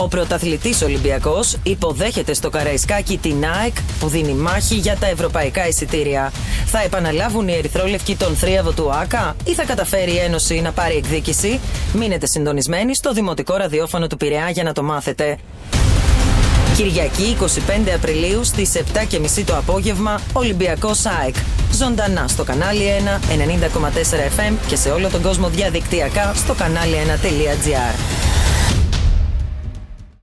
Ο πρωταθλητής Ολυμπιακός υποδέχεται στο Καραϊσκάκι την ΑΕΚ που δίνει μάχη για τα ευρωπαϊκά εισιτήρια. Θα επαναλάβουν οι ερυθρόλευκοι τον θρίαβο του ΆΚΑ ή θα καταφέρει η Ένωση να πάρει εκδίκηση? Μείνετε συντονισμένοι στο Δημοτικό Ραδιόφωνο του Πειραιά για να το μάθετε. Κυριακή 25 Απριλίου στις 7.30 το απόγευμα, Ολυμπιακός ΑΕΚ. Ζωντανά στο κανάλι 1, 90,4 FM και σε όλο τον κόσμο διαδικτυακά στο κανάλι1.gr.